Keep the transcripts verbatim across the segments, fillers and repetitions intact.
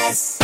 S.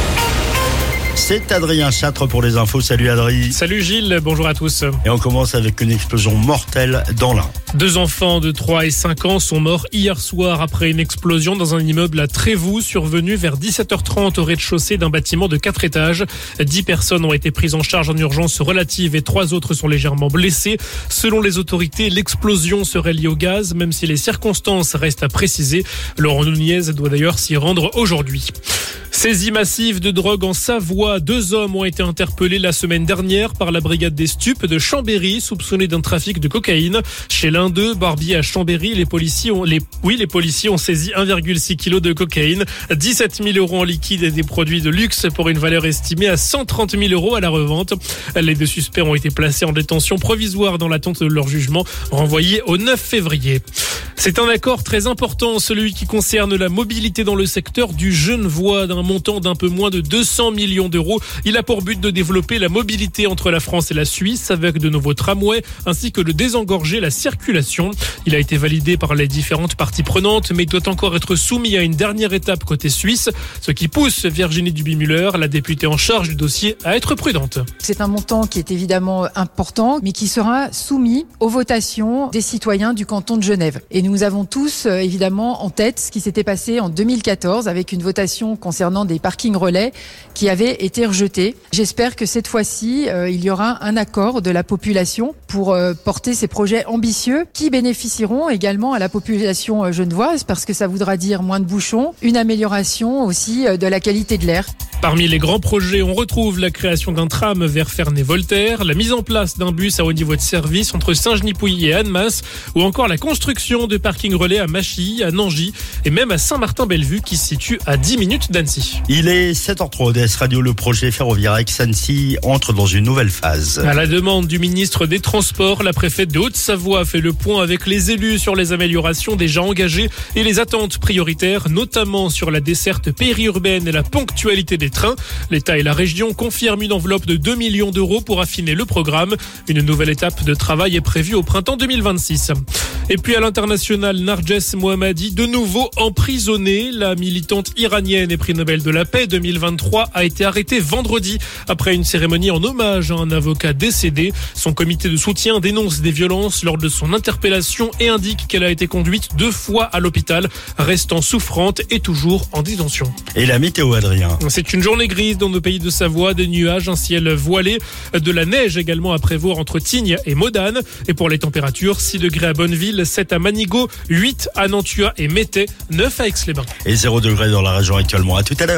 C'est Adrien Châtre pour les infos. Salut Adrien. Salut Gilles, bonjour à tous. Et on commence avec une explosion mortelle dans l'Ain. Deux enfants de trois et cinq ans sont morts hier soir après une explosion dans un immeuble à Trévoux, survenue vers dix-sept heures trente au rez-de-chaussée d'un bâtiment de quatre étages. Dix personnes ont été prises en charge en urgence relative et trois autres sont légèrement blessées. Selon les autorités, l'explosion serait liée au gaz, même si les circonstances restent à préciser. Laurent Nunez doit d'ailleurs s'y rendre aujourd'hui. Saisie massive de drogue en Savoie. Deux hommes ont été interpellés la semaine dernière par la brigade des stupes de Chambéry, soupçonnés d'un trafic de cocaïne. Chez l'un d'eux, Barbier à Chambéry, les policiers ont, les, oui, les policiers ont saisi un virgule six kilos de cocaïne, dix-sept mille euros en liquide et des produits de luxe pour une valeur estimée à cent trente mille euros à la revente. Les deux suspects ont été placés en détention provisoire dans l'attente de leur jugement, renvoyés au neuf février. C'est un accord très important, celui qui concerne la mobilité dans le secteur du Genevois, d'un montant d'un peu moins de deux cents millions d'euros. Il a pour but de développer la mobilité entre la France et la Suisse avec de nouveaux tramways ainsi que de désengorger la circulation. Il a été validé par les différentes parties prenantes mais doit encore être soumis à une dernière étape côté suisse, ce qui pousse Virginie Duby-Muller, la députée en charge du dossier, à être prudente. C'est un montant qui est évidemment important mais qui sera soumis aux votations des citoyens du canton de Genève. Et nous avons tous évidemment en tête ce qui s'était passé en deux mille quatorze avec une votation concernant des parkings relais qui avaient été rejetés. J'espère que cette fois-ci, euh, il y aura un accord de la population pour euh, porter ces projets ambitieux qui bénéficieront également à la population euh, genevoise parce que ça voudra dire moins de bouchons, une amélioration aussi euh, de la qualité de l'air. Parmi les grands projets, on retrouve la création d'un tram vers Ferney-Voltaire, la mise en place d'un bus à haut niveau de service entre Saint-Genis-Pouilly et Annemasse, ou encore la construction de parkings relais à Machy, à Nangy et même à Saint-Martin-Bellevue qui se situe à dix minutes d'Annecy. Il est sept heures trois, O D S Radio, le projet ferroviaire Aix-Annecy entre dans une nouvelle phase. À la demande du ministre des Transports, la préfète de Haute-Savoie a fait le point avec les élus sur les améliorations déjà engagées et les attentes prioritaires, notamment sur la desserte périurbaine et la ponctualité des trains. L'État et la région confirment une enveloppe de deux millions d'euros pour affiner le programme. Une nouvelle étape de travail est prévue au printemps deux mille vingt-six. Et puis à l'international, Narges Mohammadi, de nouveau emprisonnée. La militante iranienne et prix Nobel de la paix deux mille vingt-trois a été arrêtée vendredi après une cérémonie en hommage à un avocat décédé. Son comité de soutien dénonce des violences lors de son interpellation et indique qu'elle a été conduite deux fois à l'hôpital, restant souffrante et toujours en détention. Et la météo, Adrien? C'est une journée grise dans nos pays de Savoie, des nuages, un ciel voilé, de la neige également à prévoir entre Tignes et Modane. Et pour les températures, six degrés à Bonneville, sept à Manigot, huit à Nantua et Métais, neuf à Aix-les-Bains. Et zéro degré dans la région actuellement. À tout à l'heure.